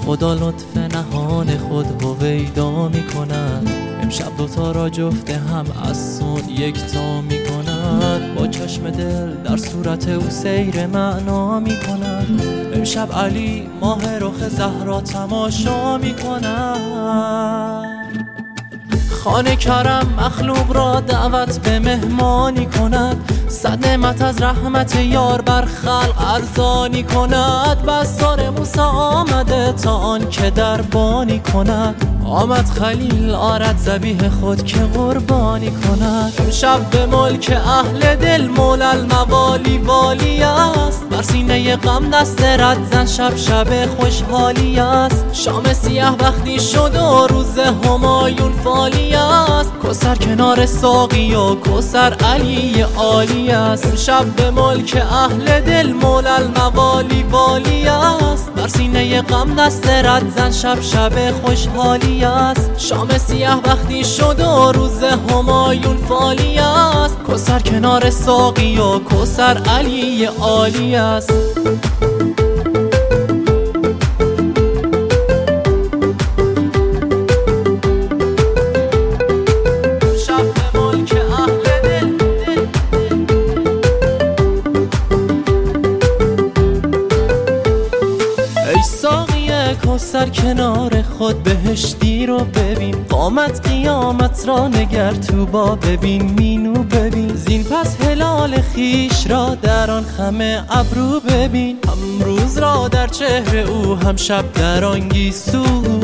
خدا لطف نهان خود هویدا می کند. امشب دوتا را جفت هم از سون یکتا می کند. با چشم دل در صورت او سیر معنا می کند. امشب علی ماه رخ زهرا تماشا می کند. خانه کرم مخلوق را دعوت به مهمانی کند. صد نعمت از رحمت یار بر خلق ارزانی کند. بسار موسی آمده تا آن که دربانی کند. آمد خلیل آرد ذبیح خود که قربانی کند. امشب به ملک اهل دل مولی الموالی والی است. بر سینه غم دست رد زن شب شب خوشحالی است. شام سیاه وقتی شد و روز همایون فالی است. کوثر کنار ساقی و کوثر علی عالی است. امشب به ملک اهل دل مولی الموالی والی است. بر سینه غم دست رد زن شب شب خوشحالی است. شام سیاه وقتی شد و روز همایون فالی است. کوثر کنار ساقی و کوثر علی عالی است. کوثر کنار خود بهشتی رو ببین. قامت قیامت را نگر تو با ببین. مینو ببین زین پس هلال خیش را در آن خم ابرو ببین. هم روز را در چهره او هم شب در آن گیسو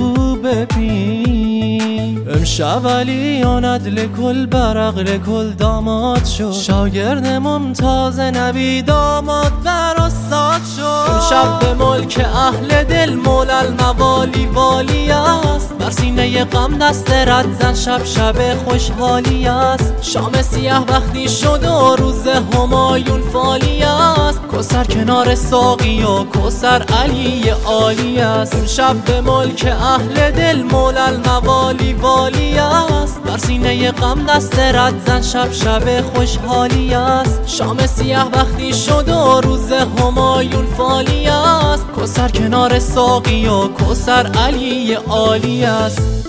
ببین. امشب علی آند لکل برق لکل داماد شد. شاگرد ممتاز نبی داماد بر استاد شد. امشب به ملک اهل دل مولی الموالی والی است. بر سینه غم دست رد زن شب شب خوشحالی است. شام سیاه وقتی شد و روز همایون فالی است. کوثر کنار ساقی و کوثر علی عالی است. امشب به ملک اهل دل مولی الموالی والی است. بر سینه غم دست رد زن شب شب خوشحالی است. شام سیاه وقتی شد و روز همایون فالی است. کوثر کنار ساقی و کوثر علی عالی است.